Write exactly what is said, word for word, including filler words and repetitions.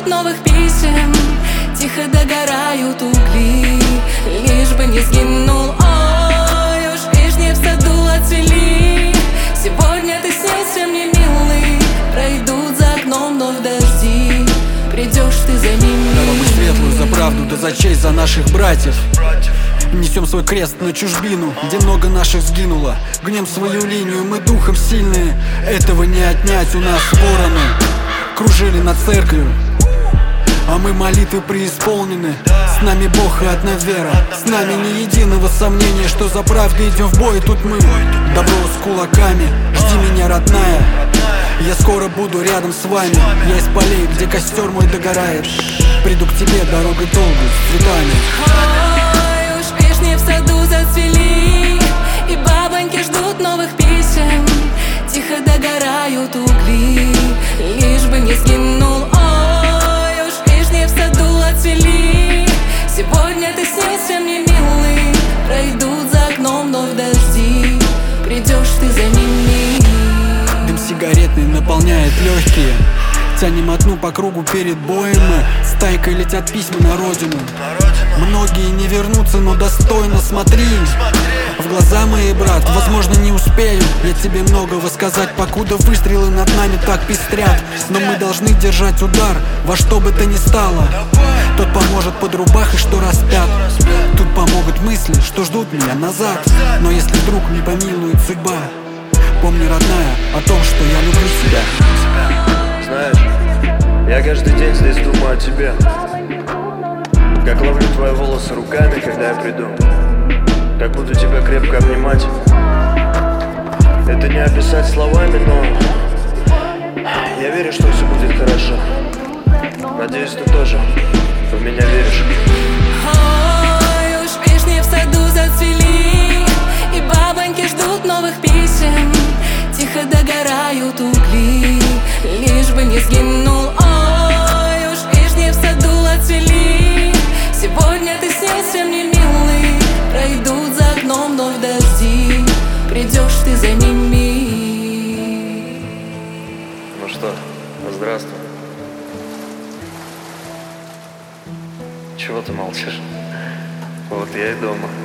ждут новых писем, тихо догорают угли, лишь бы не сгинул. Ой, уж вишни в саду отцвели. Сегодня ты снился мне, милый. Пройдут за окном вновь дожди, придешь ты за ними. Дорогу светлую за правду, да за честь, за наших братьев. Несем свой крест на чужбину, где много наших сгинуло. Гнем свою линию, мы духом сильные, этого не отнять. У нас вороны кружили над церковью, а мы молитвы преисполнены. С нами Бог и одна вера, с нами ни единого сомнения, что за правду идем в бой. И тут мы, добро с кулаками, жди меня, родная. Я скоро буду рядом с вами. Я из полей, где костер мой догорает. Приду к тебе дорогой долгой, с цветами. Ой, уж вишни в саду зацвели, и бабоньки ждут новых писем, тихо догорают угли, лишь бы не сгинул. Ой, уж вишни в саду отцвели. Сегодня ты снился мне, милый. Пройдут за окном вновь дожди, придешь ты за ними. Дым сигаретный наполняет легкие. Тянем одну по кругу перед боем мы. Стайкой летят письма на родину. Многие не вернутся, но достойно смотри в глаза мои, брат. Возможно, не успею я тебе многого сказать, покуда выстрелы над нами так пестрят. Но мы должны держать удар во что бы то ни стало. Тот поможет под рубахой, что распят. Тут помогут мысли, что ждут меня назад. Но если вдруг не помилует судьба, помни, родная, о том, что я люблю тебя. Знаешь, я каждый день здесь думаю о тебе, как ловлю твои волосы руками, когда я приду, как буду тебя крепко обнимать. Это не описать словами, но я верю, что все будет хорошо. Надеюсь, ты тоже в меня веришь. Ой, уж вишни в саду зацвели, и бабоньки ждут новых писем, тихо догорают угли, лишь бы не сгинул. Ой, уж вишни в саду отцвели. Сегодня ты снился мне, милый. Пройдут за окном вновь дожди, придешь ты за ними. Ну что, здравствуй. Чего ты молчишь? Вот я и дома.